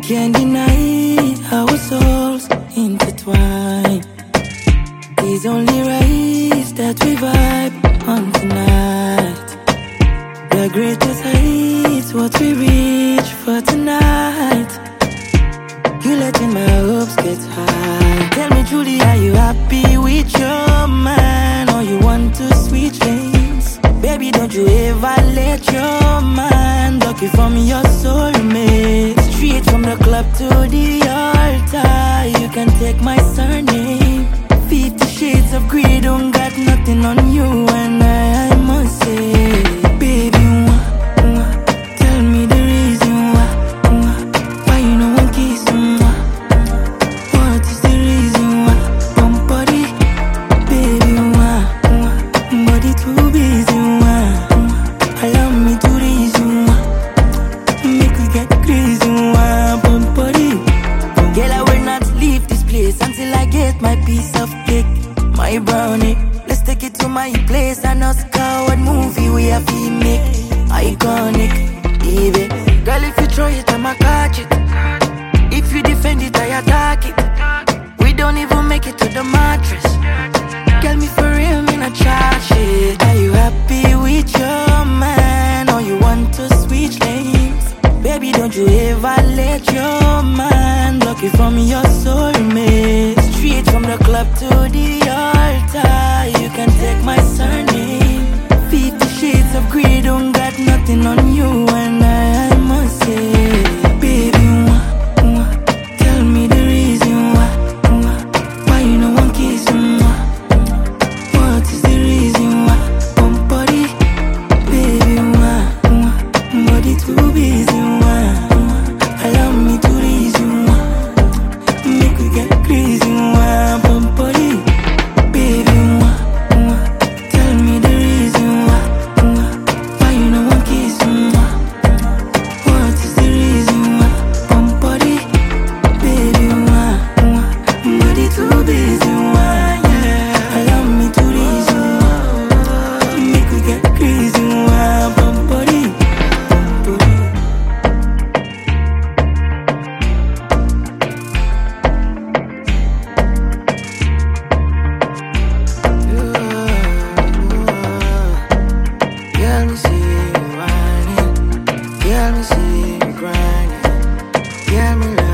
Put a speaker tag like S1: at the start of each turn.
S1: can't deny our souls intertwine. It's only right that we vibe on tonight. The greatest heights, what we reach for tonight. You letting my hopes get high. Tell me truly, are you happy with your man, or you want to switch lanes? Baby, don't you ever let your man block you from your soulmate. Straight from the club to the altar, you can take my surname. 50 shades of grey, don't got nothing on you, and I must say, baby, tell me the reason why you no one kiss me. What is the reason why? Bump body, baby, body too busy. Allow me to reason make we get crazy. Bump body, girl, I will not leave this place until I get my piece of cake, my brownie. Let's take it to my place and Oscar, what movie we have to make iconic, baby. Girl, if you throw it, I'ma catch it. If you defend it, I attack it. We don't even make it to the mattress. Girl, me for real, me not charge shit. Are you happy with your man, or you want to switch lanes? Baby, don't you ever let your man block you from your soulmate. Straight from the club to the altar, you can take my surname. 50 shades of grey, don't got nothing on you, and I must say, baby, tell me the reason why you no one kiss me. What is the reason why? Bump body, baby, body too busy. Allow me to reason make we get crazy. Bump body, baby, tell me the reason why you no one kiss me. What is the reason why? Bump body, baby, body too busy. Allow me to reason make we get crazy. Bump body, bump body. Girl, me see you whining. Girl, me see you grinding. Girl, me